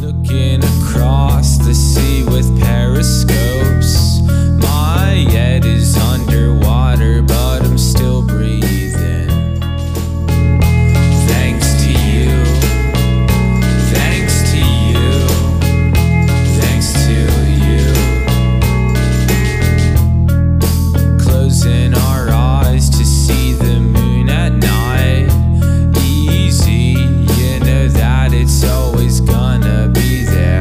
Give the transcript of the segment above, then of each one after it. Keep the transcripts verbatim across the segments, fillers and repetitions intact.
Looking across the sea with periscopes. My head is underwater, but I'm still breathing. Thanks to you. Thanks to you. Thanks to you. Closing our eyes to see the moon at night. Easy, you know that it's always gonna be there.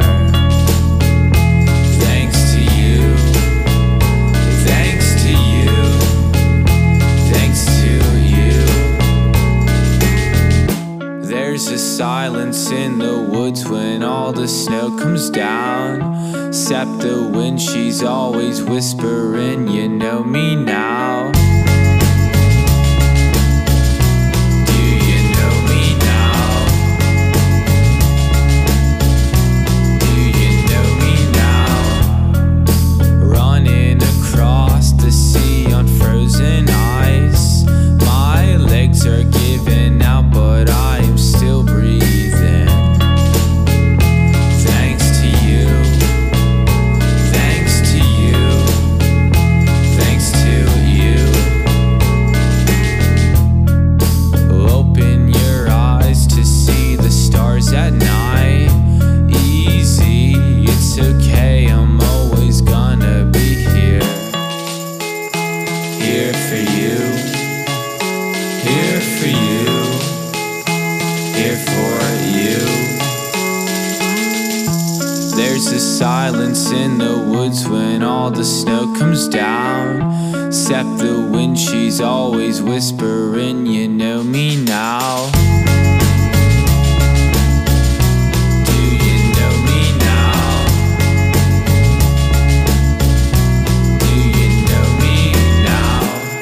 Thanks to you. Thanks to you. Thanks to you. There's a silence in the woods when all the snow comes down. Except the wind, she's always whispering, you know me now. Do you know me now? Do you know me now? Running across the sea on frozen ice. My legs are giving out, but I am still breathing. Thanks to you. Thanks to you. Thanks to you. Open your eyes to see the stars at night. Easy, it's okay, I'm always gonna be here. Here for you. Here for you. Here for you. There's a silence in the woods when all the snow comes down. Except the wind, she's always whispering, you know me now. Do you know me now? Do you know me now?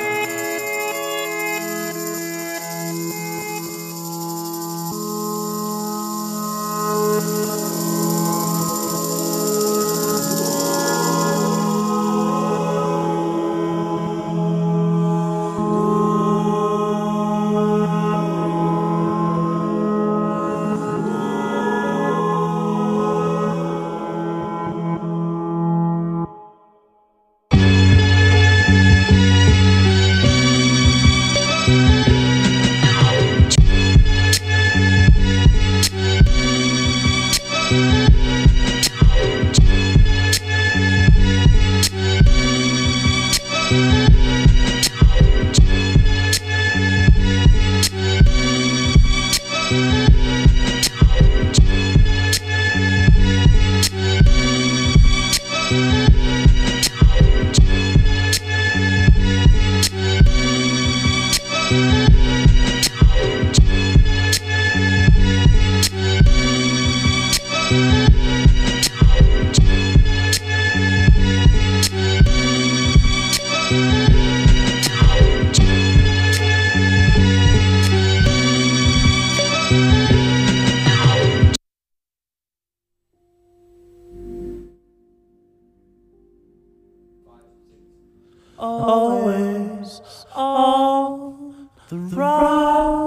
Always on the run.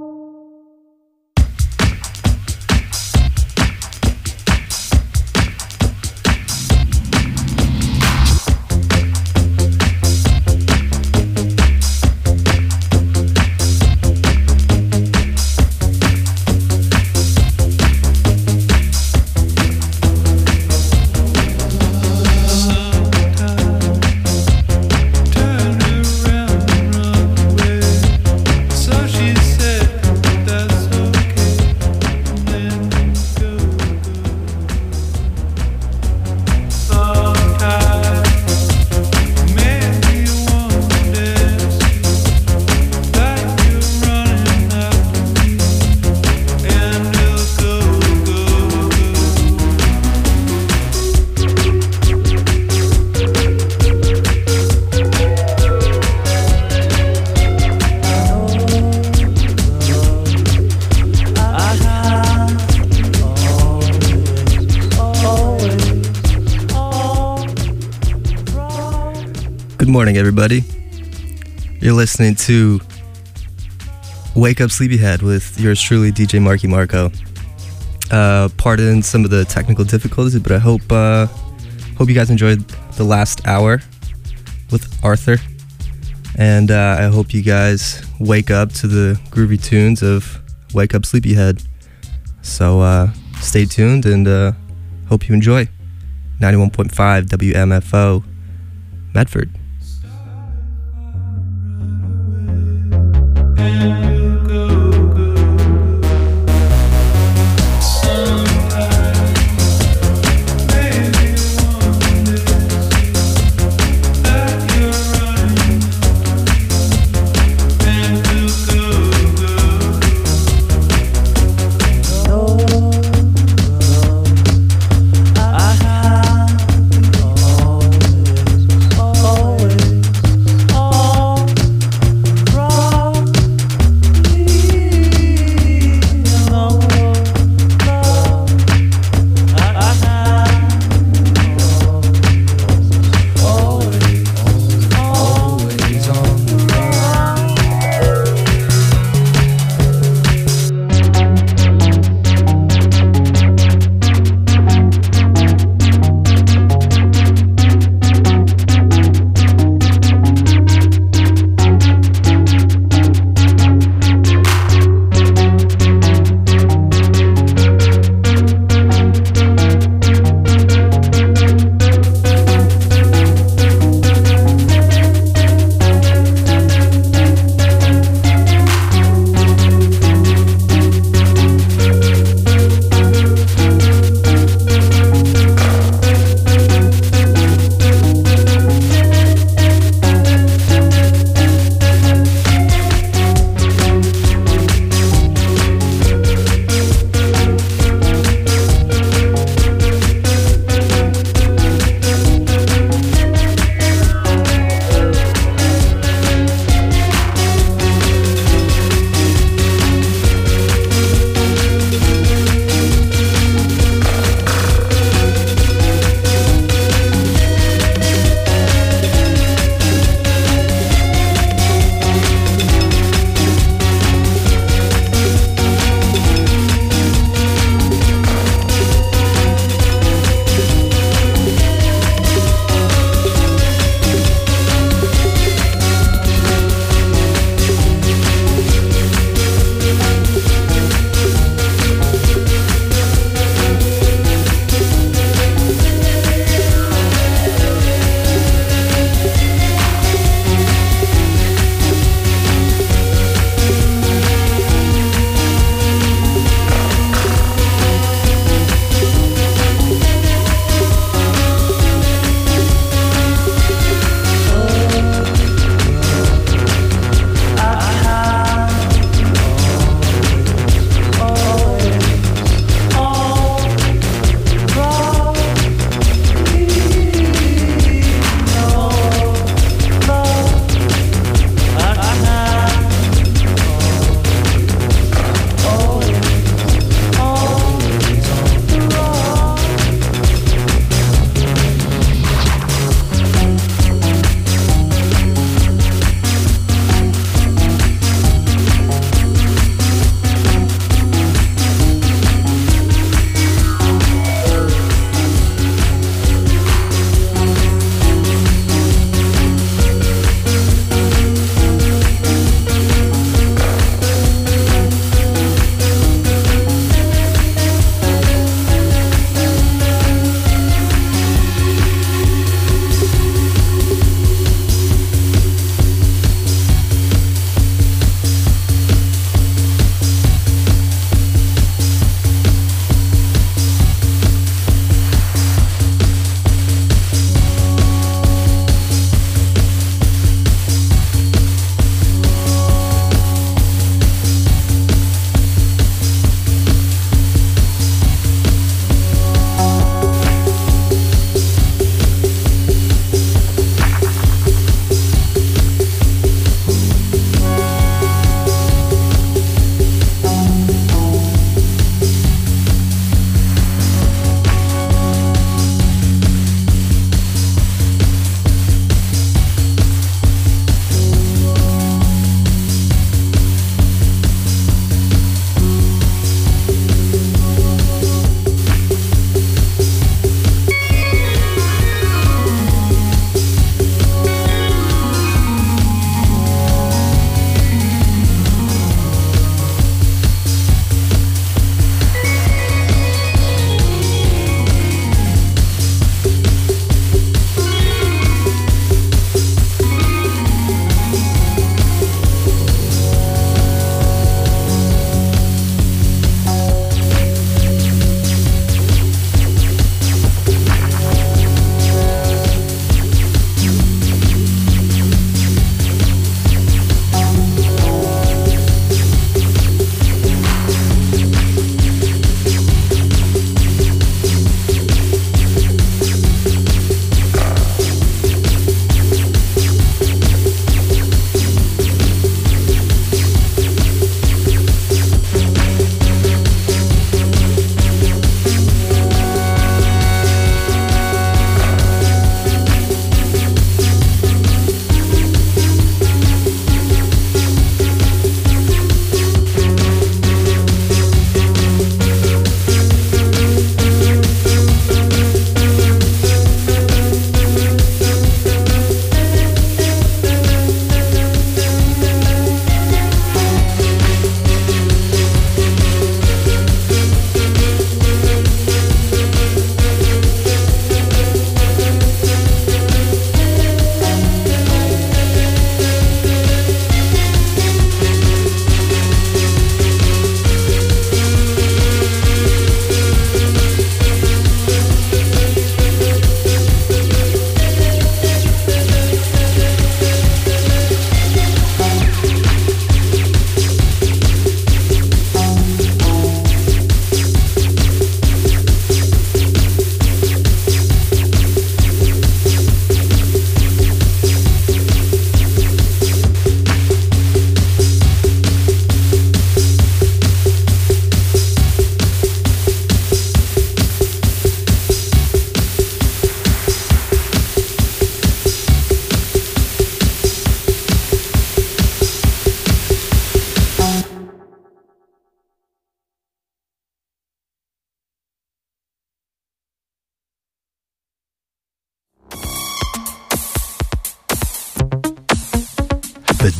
Good morning, everybody. You're listening to Wake Up Sleepyhead with yours truly, D J Marky Marco. Uh, pardon some of the technical difficulties, but I hope uh, hope you guys enjoyed the last hour with Arthur, and uh, I hope you guys wake up to the groovy tunes of Wake Up Sleepyhead. So uh, stay tuned, and uh, hope you enjoy. ninety-one point five W M F O, Medford.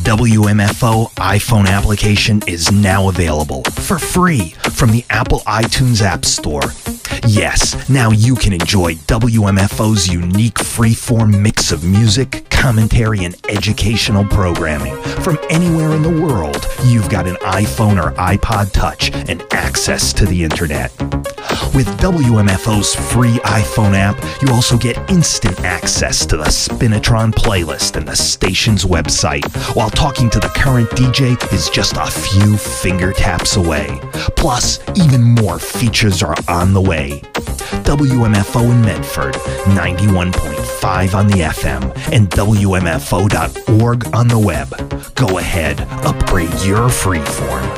W M F O iPhone application is now available for free from the Apple iTunes App Store. Yes, now you can enjoy W M F O's unique freeform mix of music, commentary, and educational programming from anywhere in the world. You've got an iPhone or iPod Touch and access to the internet. With W M F O's free iPhone app, you also get instant access to the Spinatron playlist and the station's website, while talking to the current D J is just a few finger taps away. Plus, even more features are on the way. W M F O in Medford, ninety-one point five on the F M, and W M F O dot org on the web. Go ahead, upgrade your freeform.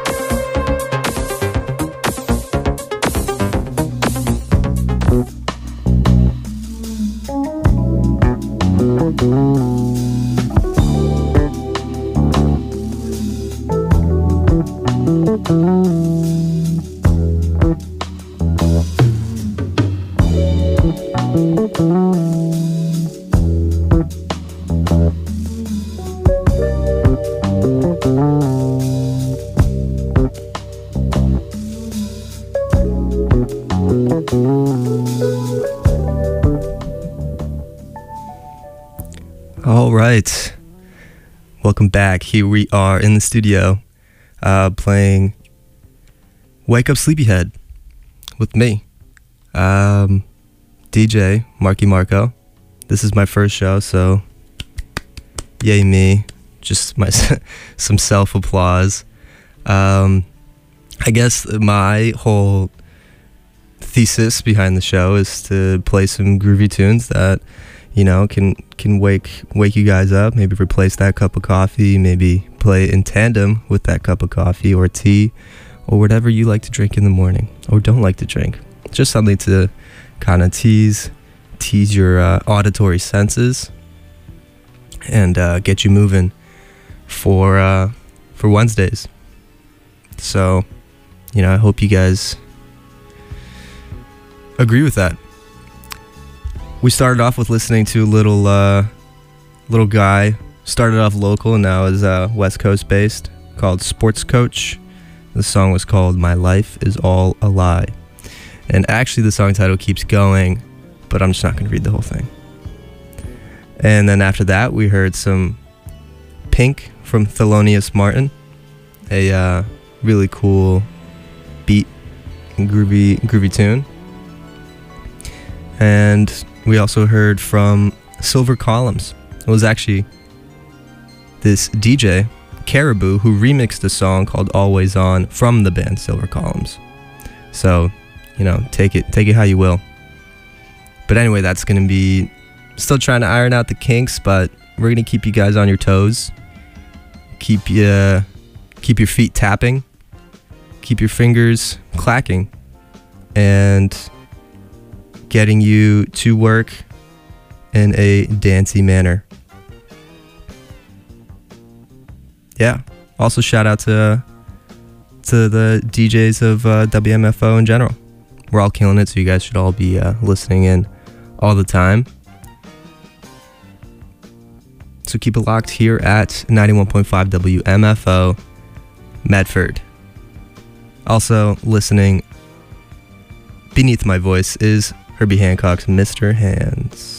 All right, welcome back. Here we are in the studio uh, playing Wake Up Sleepyhead with me, um, D J Marky Marco. This is my first show, so yay me, just my some self-applause. Um, I guess my whole thesis behind the show is to play some groovy tunes that, you know, can can wake wake you guys up, maybe replace that cup of coffee, maybe play in tandem with that cup of coffee or tea or whatever you like to drink in the morning or don't like to drink. Just something to kind of tease tease your uh, auditory senses and uh, get you moving for uh, for Wednesdays. So, you know, I hope you guys agree with that. We started off with listening to a little uh, little guy. Started off local and now is uh, West Coast based, called Sports Coach. The song was called My Life Is All a Lie. And actually the song title keeps going, but I'm just not going to read the whole thing. And then after that we heard some Pink from Thelonious Martin, a uh, really cool beat and groovy, groovy tune. And we also heard from Silver Columns. It was actually this D J, Caribou, who remixed a song called Always On from the band Silver Columns. So, you know, take it take it how you will. But anyway, that's going to be still trying to iron out the kinks, but we're going to keep you guys on your toes. Keep you, keep your feet tapping. Keep your fingers clacking. And getting you to work in a dancey manner. Yeah. Also shout out to to the D Js of uh, W M F O in general. We're all killing it, so you guys should all be uh, listening in all the time. So keep it locked here at ninety-one point five W M F O Medford. Also listening beneath my voice is Herbie Hancock's Mister Hands.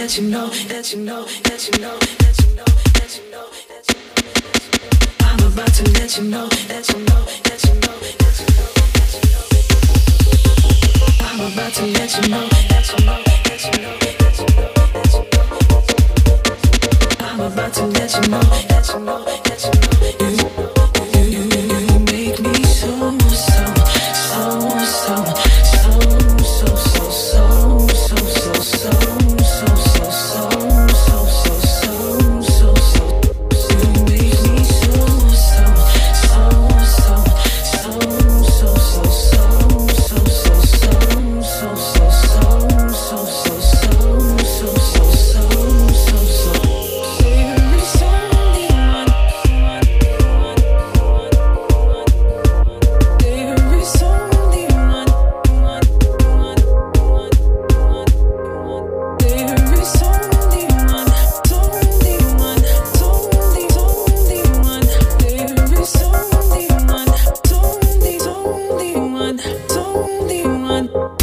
let you know, let you know, let you know, let you know, let you know, let you know. I'm about to let you know, let you know, let you know, let you know, let you know. I'm about to let you know, let you know, let you know, let you know, let you know. I'm about to let you know, let you know, let you know. You, you, you, you make me so, so, so, so, so, so, so, so, so, so, so, so, so, so, so, so, so, so, so. You make me so, so, so, so, so, so, so, so, so, so, so, so, so, so, so, so, so, so, so. There is only one. There is only one. There is only one. Only one. Only, only one. There is only one. Only, only one. Only one.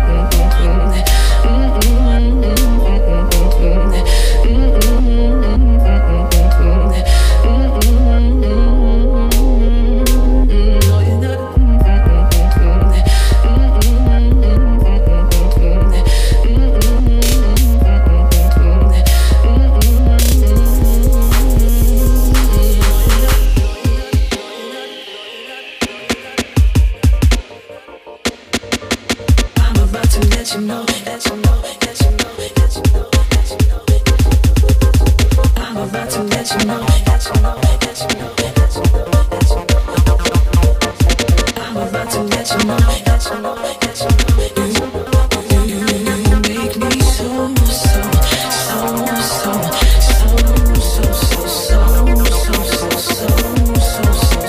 I'm about to let you know, let you know, let you know, let you know, let you know. I'm about to let you know, let you know, let you know, let you know, let you know. I'm about to let you know, let you know, let you know. You, you, you, you make me so, so, so, so, so, so, so, so, so, so, so, so, so, so,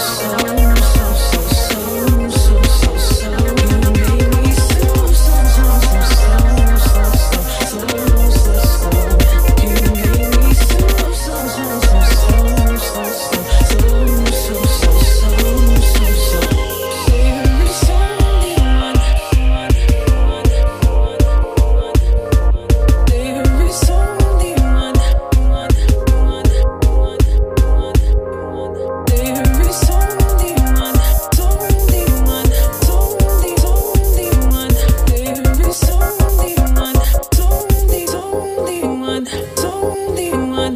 so, so, so. You make me so, so, so, so, so, so, so, so, so. You make me so, so, so, so, so, so, so, so, so, so, so, so. There is only one. There is only one. There is only one. Only one. Only, only one. There is only one. Only, only one. Only one.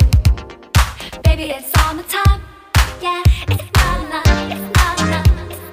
Baby, it's on the top. Yeah, it's not enough. It's not enough. It's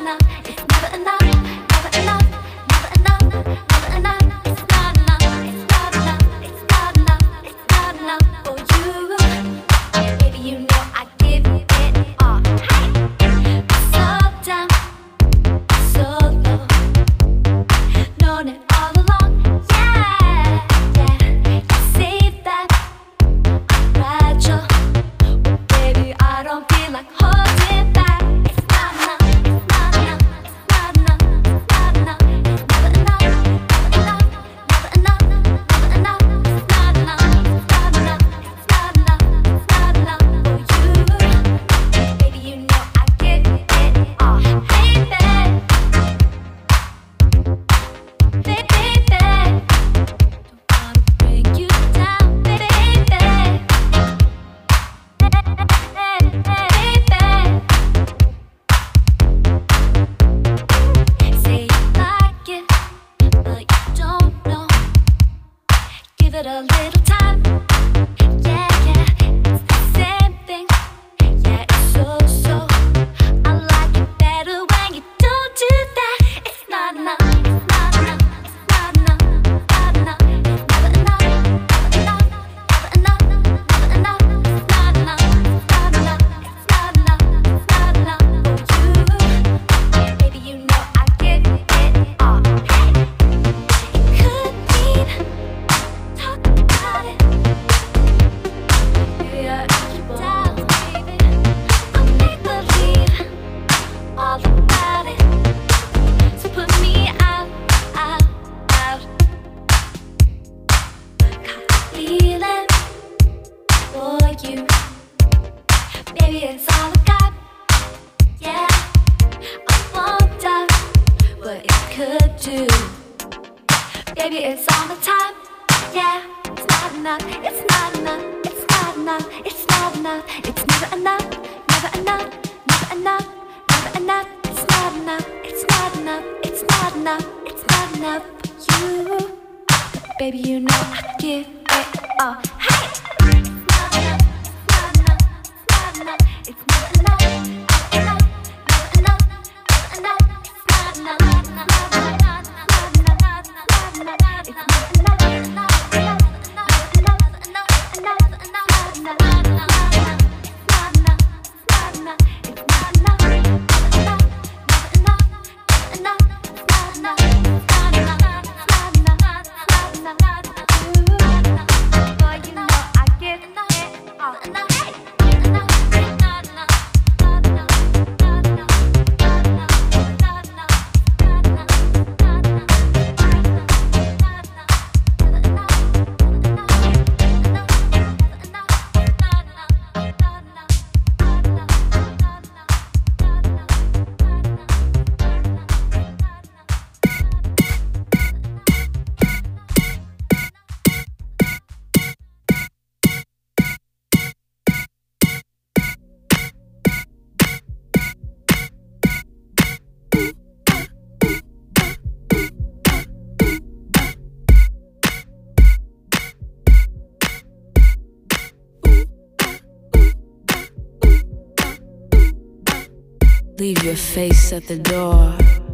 Leave your face at the door.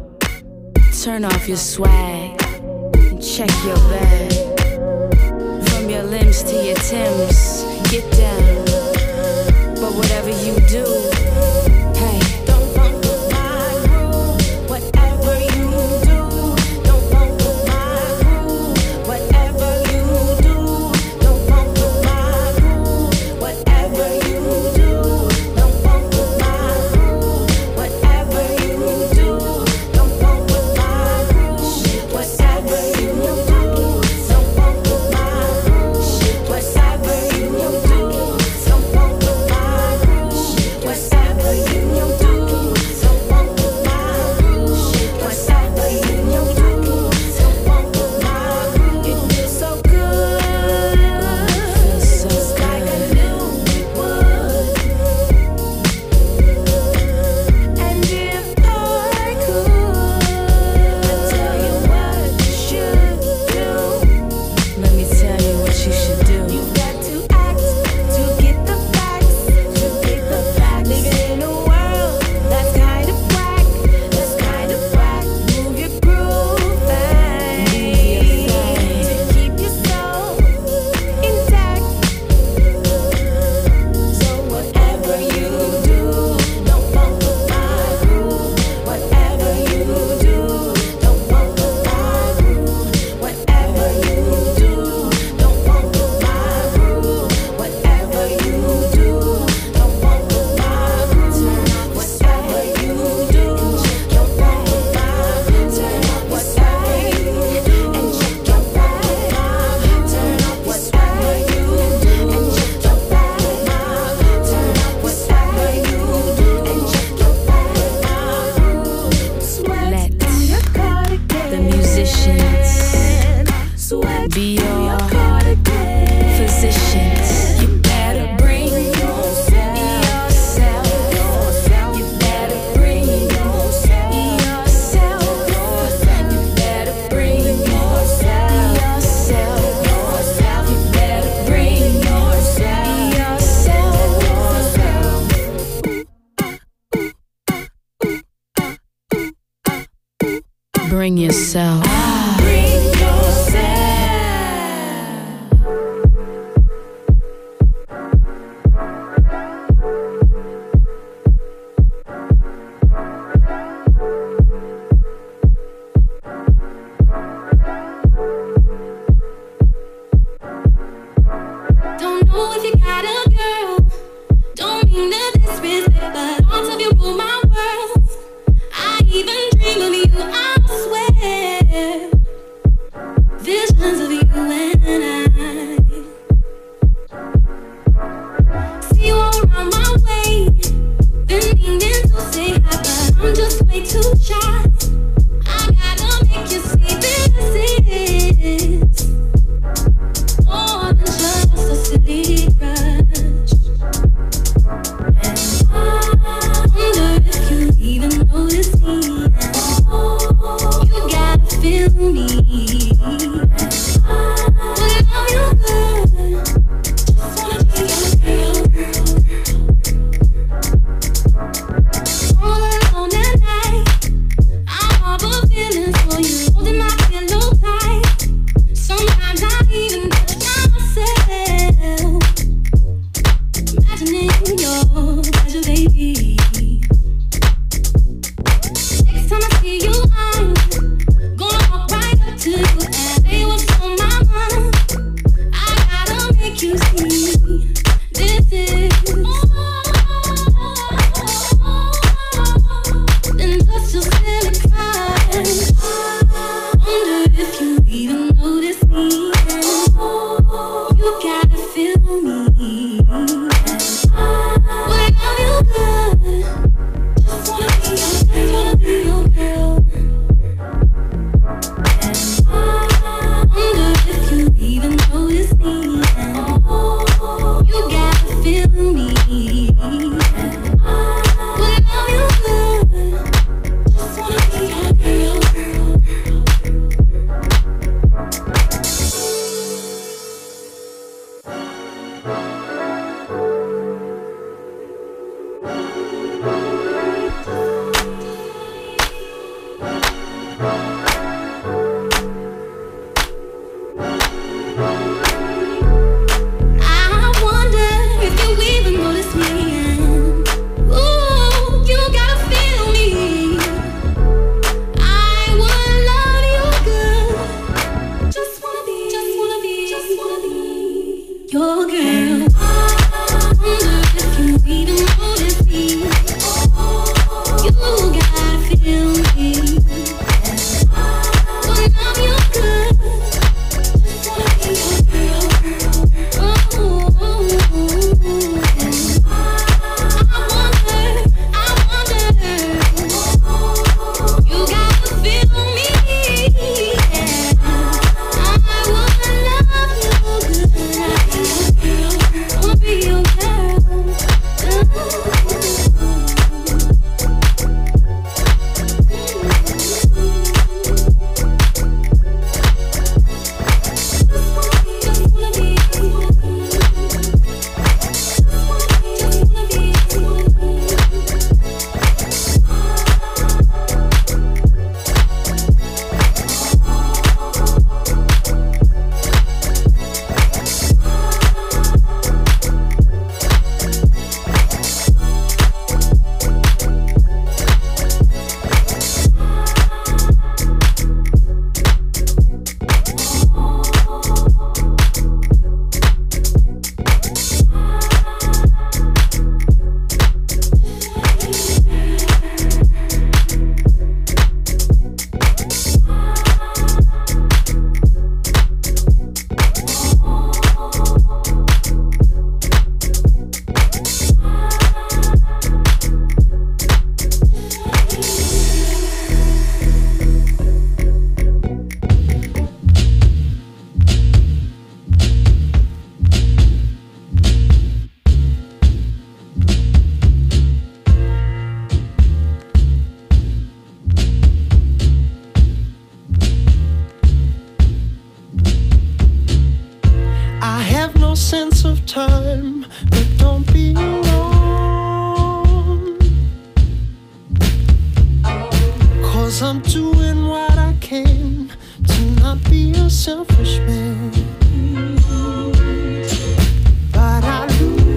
Turn off your swag and check your bag. From your limbs to your Timbs, get down. But whatever you do, hey, don't fuck with my groove. Whatever you do, don't fuck with my groove. Whatever you do, don't fuck with my groove. Whatever you do, don't fuck with my groove. Whatever you do, don't fuck with my groove. Whatever you do, don't fuck with my groove. Whatever you do, don't fuck with my groove. Whatever bring yourself. Bring yourself. Don't know if you got a girl. Don't mean to disrespect, but thoughts of you rule my world. I even dream of you, I swear. Visions of you and I. See you all around my way. Been meaning to say hi, but I'm just way too shy. I gotta make you see this is more than just a silly crush. And I wonder if you even notice me. And you gotta feel me. And I love you good. Just wanna be your girl. All alone at night, I harbor feelings for you, holding my pillow tight. Sometimes I even touch myself, imagining your pleasure, baby. Next time I see you, I'm gonna walk right up to you and say what's on my mind. I gotta make you see this is more than just a silly crush. Wonder if you even notice me. You gotta feel me. When I feel good, just wanna be your girl, wanna be your girl. And I wonder if you even notice me. You gotta feel me. When I feel good, just wanna be your girl, girl. I wonder if you even notice me. Ooh, you gotta feel me. I wanna love you good. Just wanna be, just wanna be, just wanna be your girl. I wonder if you even notice me. You gotta feel me. Wanna love you good. Just wanna be your girl, girl. Oh, I wonder, I wonder. You gotta feel me. I wanna love you good. I wanna be your girl. Just wanna be, just wanna be. Just wanna be, just wanna be. time, but don't be alone. Cause I'm doing what I selfish man, but I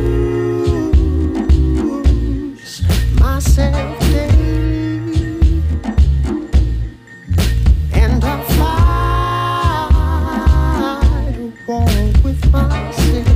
lose myself daily, and I fight a war with myself.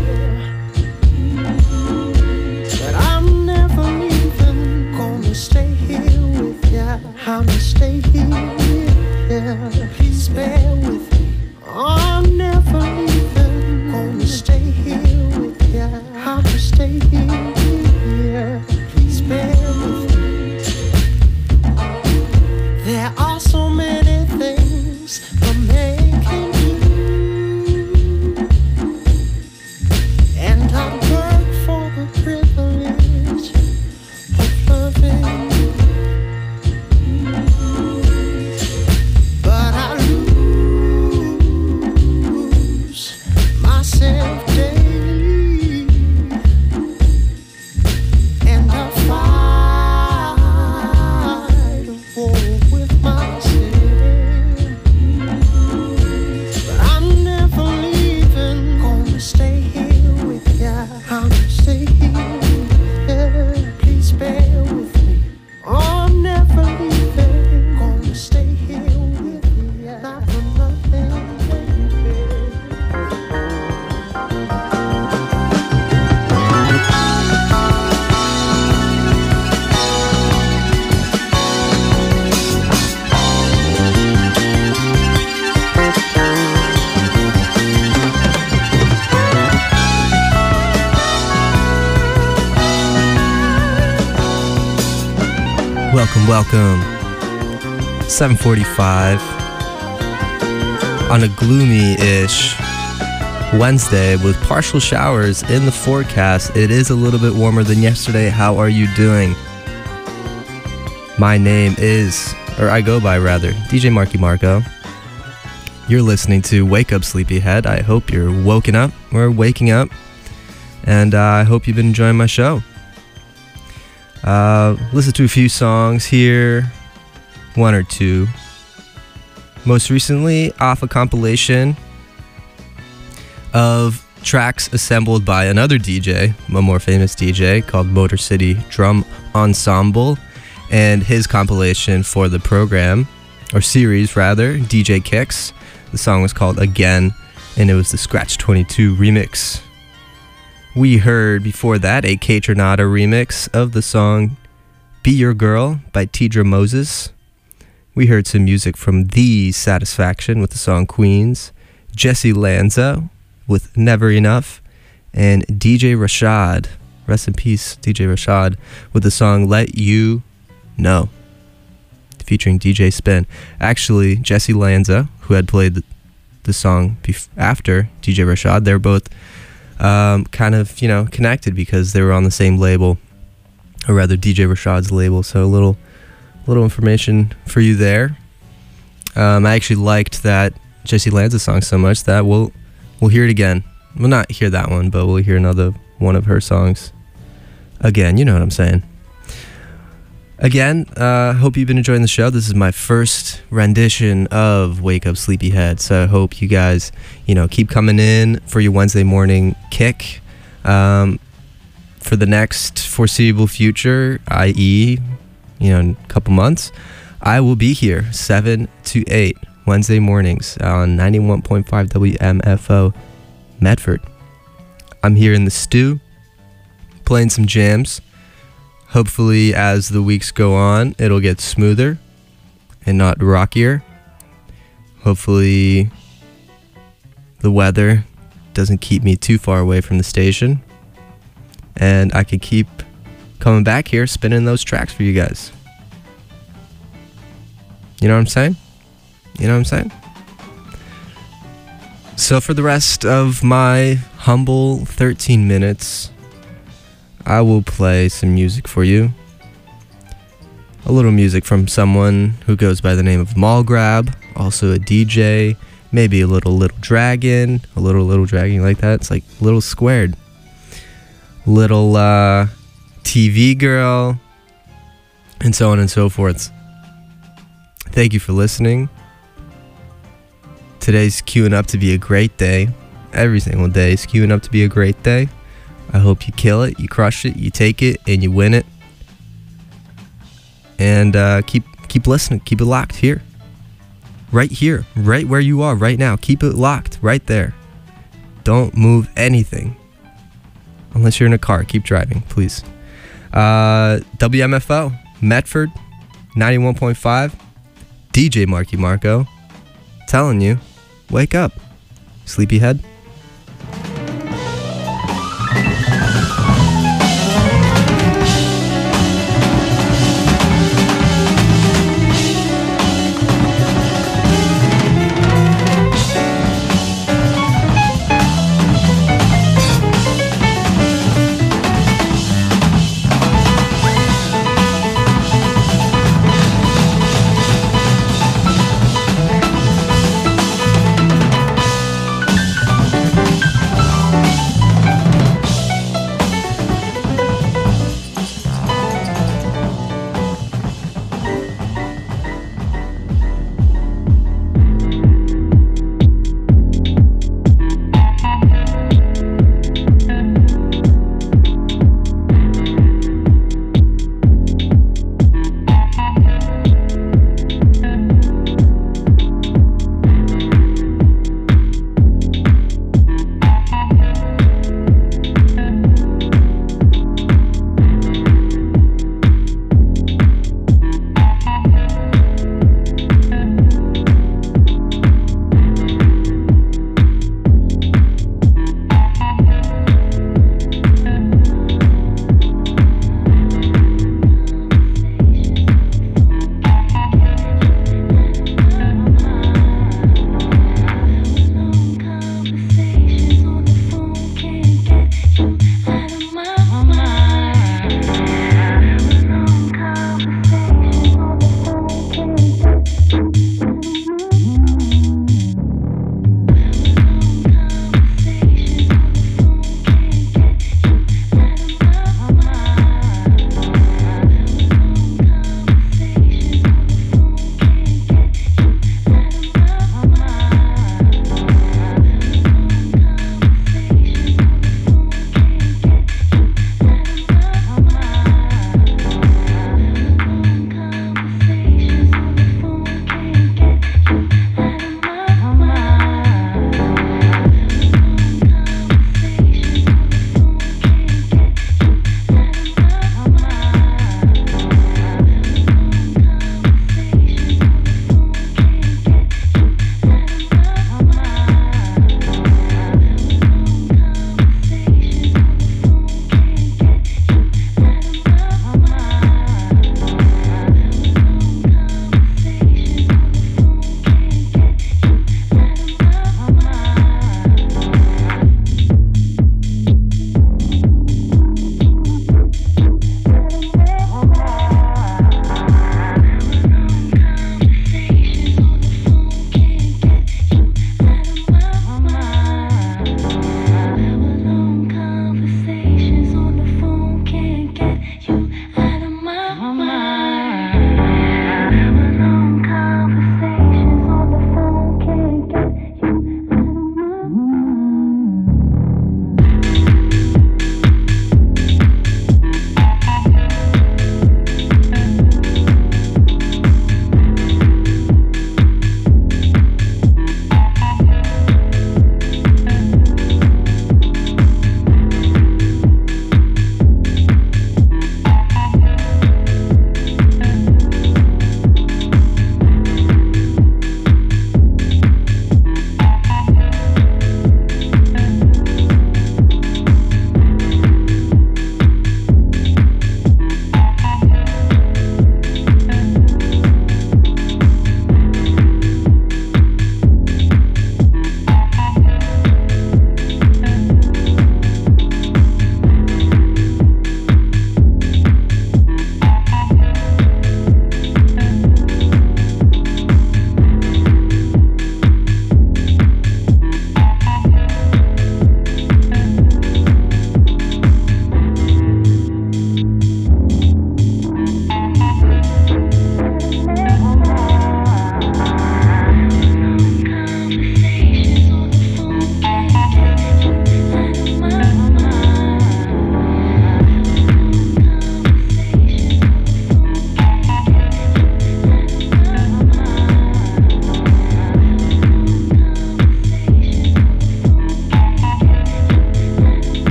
But I'm never leaving, gonna stay here with ya. I'ma stay here with ya. Please bear with me. I'm never leaving, gonna stay here with ya. I'ma stay here with ya. Please bear with me. There are so many things a man can do, and I work for the privilege of loving, but I lose myself daily, and I fight a war with myself. But I'm never leaving, gonna stay here with ya. I'ma stay here with ya. Please bear with me. I'm never leaving, gonna stay here with ya. Not for nothing, baby. Welcome, welcome. seven forty-five on a gloomy-ish Wednesday with partial showers in the forecast. It is a little bit warmer than yesterday. How are you doing? My name is, or I go by rather, D J Marky Marco. You're listening to Wake Up Sleepyhead. I hope you're woken up or waking up, and uh, I hope you've been enjoying my show. Uh, listen to a few songs here, one or two. Most recently, off a compilation of tracks assembled by another D J, a more famous D J called Motor City Drum Ensemble, and his compilation for the program, or series rather, D J Kicks. The song was called Again, and it was the Scratch twenty-two remix. We heard before that a Kaytranada remix of the song Be Your Girl by Tidra Moses. We heard some music from The Satisfaction with the song Queens, Jesse Lanza with Never Enough, and D J Rashad, rest in peace D J Rashad, with the song Let You Know, featuring D J Spin. Actually, Jesse Lanza, who had played the, the song bef- after D J Rashad, they're both Um, kind of, you know, connected because they were on the same label, or rather D J Rashad's label. So a little, little information for you there. Um, I actually liked that Jesse Lanza song so much that we'll we'll hear it again. We'll not hear that one, but we'll hear another one of her songs again. You know what I'm saying. Again, uh, hope you've been enjoying the show. This is my first rendition of Wake Up Sleepyhead, so I hope you guys, you know, keep coming in for your Wednesday morning kick. Um, for the next foreseeable future, that is, you know, in a couple months, I will be here seven to eight Wednesday mornings on ninety-one point five W M F O Medford. I'm here in the stew, playing some jams. Hopefully, as the weeks go on, it'll get smoother and not rockier. Hopefully, the weather doesn't keep me too far away from the station, and I can keep coming back here, spinning those tracks for you guys. You know what I'm saying? You know what I'm saying? So for the rest of my humble thirteen minutes, I will play some music for you. A little music from someone who goes by the name of Mallgrab, also a D J, maybe a little Little Dragon, a little Little Dragon, you like that? It's like Little Squared. Little uh, T V Girl, and so on and so forth. Thank you for listening Today's queuing up to be a great day. Every single day is queuing up to be a great day. I hope you kill it, you crush it, you take it, and you win it. And uh, keep keep listening, keep it locked here. Right here, right where you are right now. Keep it locked right there. Don't move anything. Unless you're in a car, keep driving, please. Uh, W M F O, Medford, ninety-one point five. D J Marky Marco, telling you, wake up, sleepyhead.